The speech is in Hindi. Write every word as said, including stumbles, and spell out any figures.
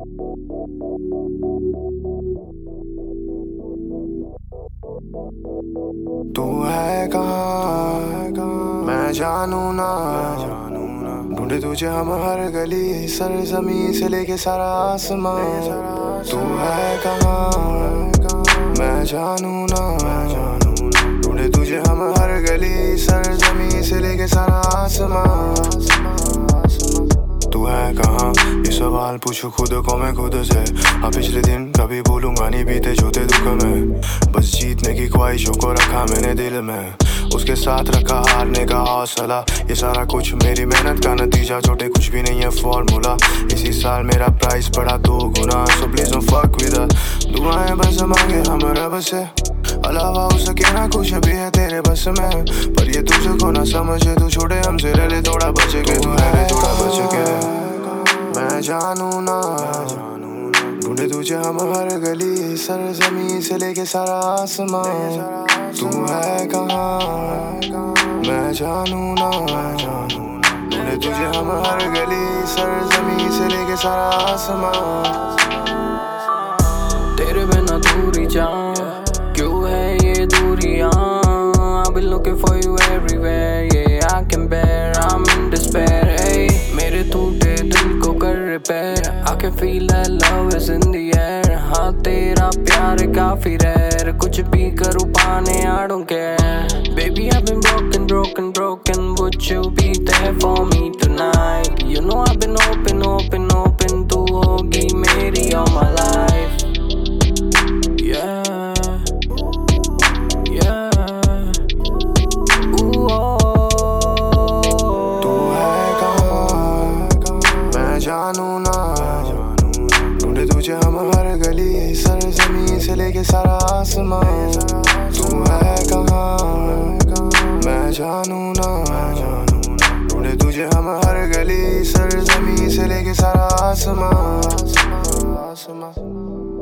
तू है कहाँ मैं जानू ना, ढूंढे तुझे हम हर गली सर जमीन से लेके सारा आसमान। तू है कहाँ मैं जानू ना, ढूंढे तुझे हम हर गली सर जमीन से लेके सारा आसमान। तू है कहाँ ये सवाल पूछू खुद को मैं खुद से। हाँ पिछले दिन कभी बोलूंगा नहीं बीते जो थे दुख में, बस जीतने की ख्वाहिशों को रखा मैंने दिल में, उसके साथ रखा हारने का हौसला। ये सारा कुछ मेरी मेहनत का नतीजा, छोटे कुछ भी नहीं है फॉर्मूला। इसी साल मेरा प्राइस बढ़ा दो गुना, so please don't fuck with us. दुआएं बस मांगे हम रब से, अलावा हो सके ना कुछ भी है तेरे बस में, पर ये तुझको ना समझे तू छोड़े हमसे रह ले थोड़ा बच के, तू रह ले थोड़ा बच के। मैं जानू ना, ढूंढे तुझे हम हर गली सर जमीन से लेके सारा आसमान। तू है कहाँ मैं जानू ना, ढूंढे तुझे हम हर गली सर जमीन से लेके सारा आसमान। तेरे बिना दूरी जान क्यों है ये दूरियां, I've been looking for you everywhere, yeah I can bear, I'm in despair, hey मेरे टूटे दिल को कर repair, I can feel that love is in the air। हाँ तेरा प्यार काफी rare, कुछ भी करूँ पाने I don't care, baby I've been broken broken broken, would you be there for me tonight? You know I've been open open open, तू होगी मेरी all my life, yeah जानू ना, ढूंढे तुझे हम हर गली सर जमीन से लेके सारा आसमान। तू है कहाँ मैं जानू ना, ढूंढे तुझे हम हर गली सर जमीन से लेके सारा आसमान।